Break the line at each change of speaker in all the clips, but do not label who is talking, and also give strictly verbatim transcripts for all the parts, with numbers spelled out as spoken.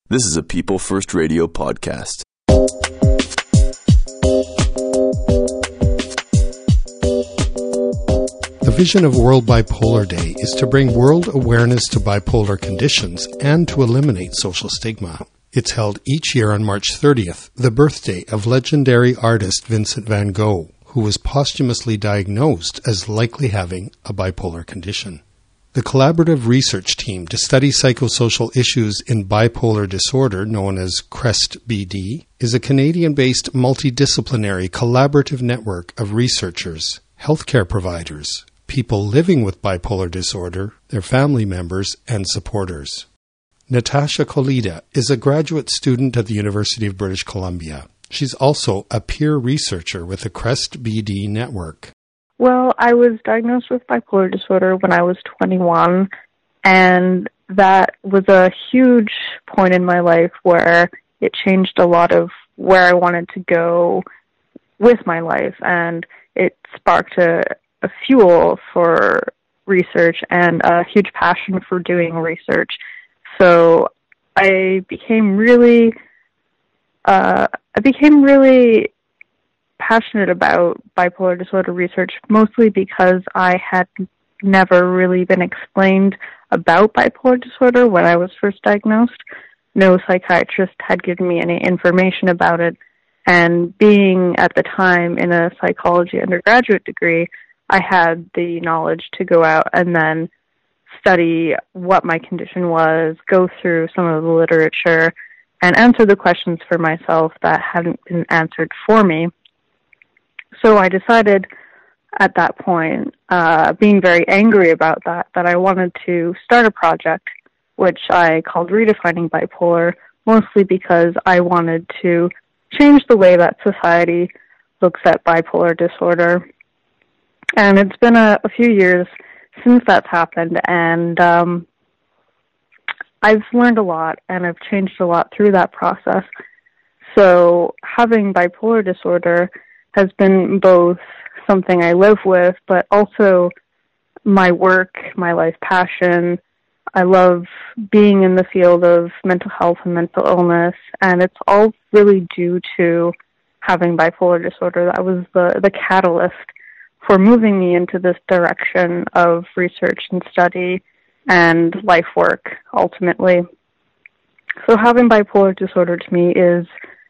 This is a People First Radio podcast.
The vision of World Bipolar Day is to bring world awareness to bipolar conditions and to eliminate social stigma. It's held each year on March thirtieth, the birthday of legendary artist Vincent van Gogh, who was posthumously diagnosed as likely having a bipolar condition. The collaborative research team to study psychosocial issues in bipolar disorder, known as CREST B D, is a Canadian-based multidisciplinary collaborative network of researchers, healthcare providers, people living with bipolar disorder, their family members, and supporters. Natasha Kolida is a graduate student at the University of British Columbia. She's also a peer researcher with the CREST B D network.
Well, I was diagnosed with bipolar disorder when I was twenty-one, and that was a huge point in my life where it changed a lot of where I wanted to go with my life, and it sparked a, a fuel for research and a huge passion for doing research. So I became really, uh, I became really passionate about bipolar disorder research, mostly because I had never really been explained about bipolar disorder when I was first diagnosed. No psychiatrist had given me any information about it, and being at the time in a psychology undergraduate degree, I had the knowledge to go out and then study what my condition was, go through some of the literature, and answer the questions for myself that hadn't been answered for me. So I decided at that point, uh, being very angry about that, that I wanted to start a project which I called Redefining Bipolar, mostly because I wanted to change the way that society looks at bipolar disorder. And it's been a, a few years since that's happened, and um, I've learned a lot, and I've changed a lot through that process. So having bipolar disorder has been both something I live with, but also my work, my life passion. I love being in the field of mental health and mental illness, and it's all really due to having bipolar disorder. That was the, the catalyst for moving me into this direction of research and study and life work, ultimately. So having bipolar disorder to me is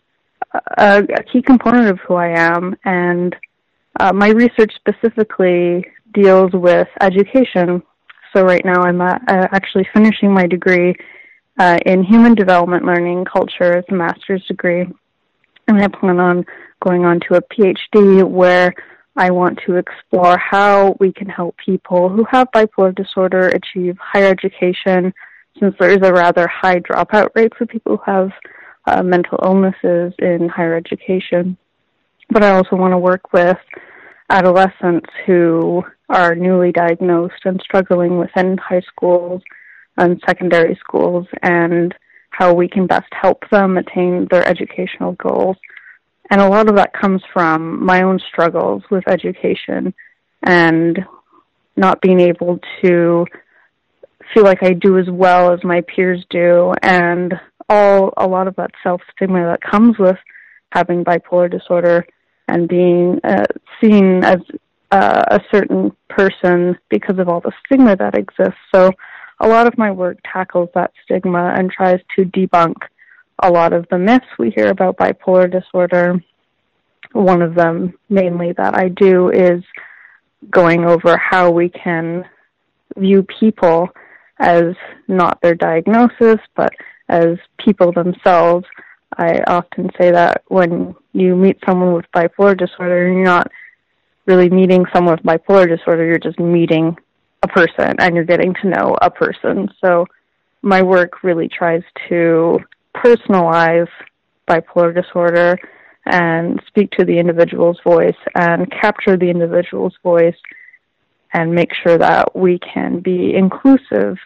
A, a key component of who I am, and uh, my research specifically deals with education. So right now I'm uh, actually finishing my degree uh, in human development learning culture as a master's degree, and I plan on going on to a PhD where I want to explore how we can help people who have bipolar disorder achieve higher education, since there is a rather high dropout rate for people who have Uh, mental illnesses in higher education. But I also want to work with adolescents who are newly diagnosed and struggling within high schools and secondary schools, and how we can best help them attain their educational goals. And a lot of that comes from my own struggles with education and not being able to feel like I do as well as my peers do, and all a lot of that self-stigma that comes with having bipolar disorder and being uh, seen as uh, a certain person because of all the stigma that exists. So a lot of my work tackles that stigma and tries to debunk a lot of the myths we hear about bipolar disorder. One of them, mainly, that I do is going over how we can view people as not their diagnosis, but as people themselves. I often say that when you meet someone with bipolar disorder, you're not really meeting someone with bipolar disorder, you're just meeting a person and you're getting to know a person. So my work really tries to personalize bipolar disorder and speak to the individual's voice and capture the individual's voice and make sure that we can be inclusive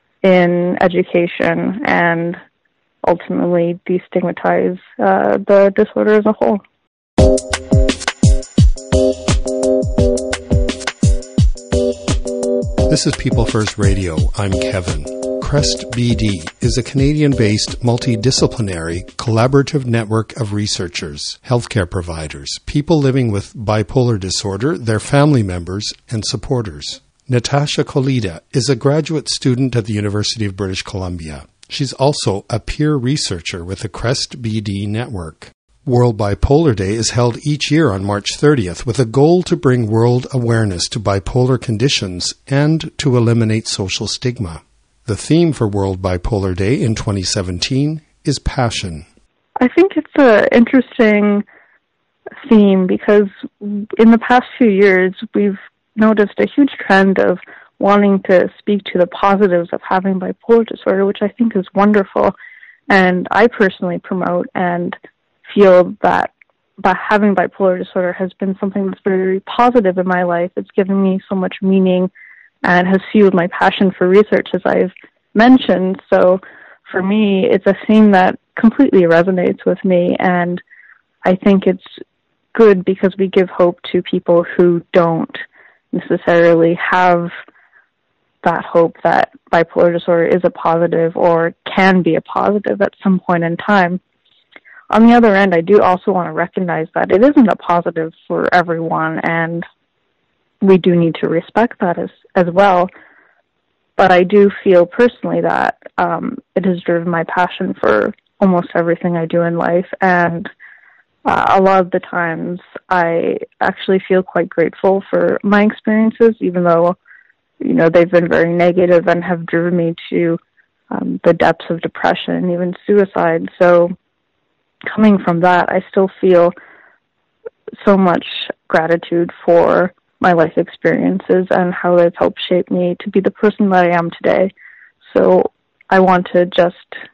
in education and ultimately destigmatize uh, the disorder as a whole.
This is People First Radio. I'm Kevin. CREST B D is a Canadian-based multidisciplinary collaborative network of researchers, healthcare providers, people living with bipolar disorder, their family members, and supporters. Natasha Kolida is a graduate student at the University of British Columbia. She's also a peer researcher with the CREST B D network. World Bipolar Day is held each year on March thirtieth with a goal to bring world awareness to bipolar conditions and to eliminate social stigma. The theme for World Bipolar Day in twenty seventeen is passion.
I think it's an interesting theme because in the past few years we've noticed a huge trend of wanting to speak to the positives of having bipolar disorder, which I think is wonderful. And I personally promote and feel that by having bipolar disorder has been something that's very positive in my life. It's given me so much meaning and has fueled my passion for research, as I've mentioned. So for me, it's a theme that completely resonates with me, and I think it's good because we give hope to people who don't necessarily have that hope that bipolar disorder is a positive or can be a positive at some point in time. On the other end, I do also want to recognize that it isn't a positive for everyone, and we do need to respect that as, as well. But I do feel personally that um, it has driven my passion for almost everything I do in life, and uh, a lot of the times I actually feel quite grateful for my experiences, even though, you know, they've been very negative and have driven me to um, the depths of depression and even suicide. So coming from that, I still feel so much gratitude for my life experiences and how they've helped shape me to be the person that I am today. So I want to just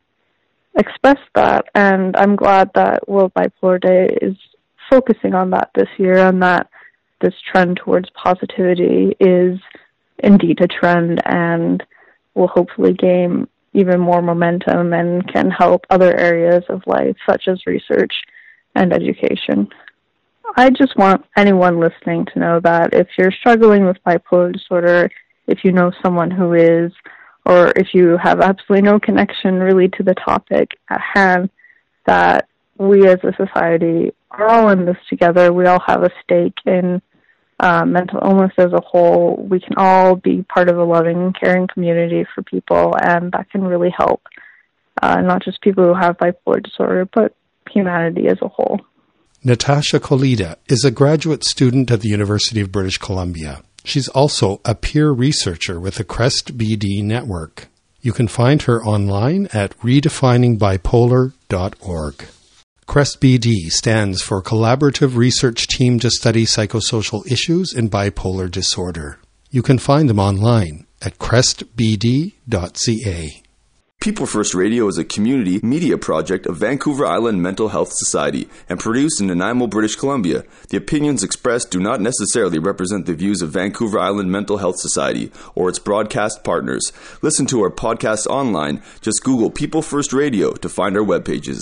express that, and I'm glad that World Bipolar Day is focusing on that this year, and that this trend towards positivity is indeed a trend and will hopefully gain even more momentum and can help other areas of life, such as research and education. I just want anyone listening to know that if you're struggling with bipolar disorder, if you know someone who is, or if you have absolutely no connection really to the topic at hand, that we as a society are all in this together. We all have a stake in uh, mental illness as a whole. We can all be part of a loving, caring community for people, and that can really help uh, not just people who have bipolar disorder, but humanity as a whole.
Natasha Kolida is a graduate student at the University of British Columbia. She's also a peer researcher with the CREST B D network. You can find her online at redefining bipolar dot org. CREST B D stands for Collaborative Research Team to Study Psychosocial Issues in Bipolar Disorder. You can find them online at crest b d dot c a.
People First Radio is a community media project of Vancouver Island Mental Health Society and produced in Nanaimo, British Columbia. The opinions expressed do not necessarily represent the views of Vancouver Island Mental Health Society or its broadcast partners. Listen to our podcasts online. Just Google People First Radio to find our web pages.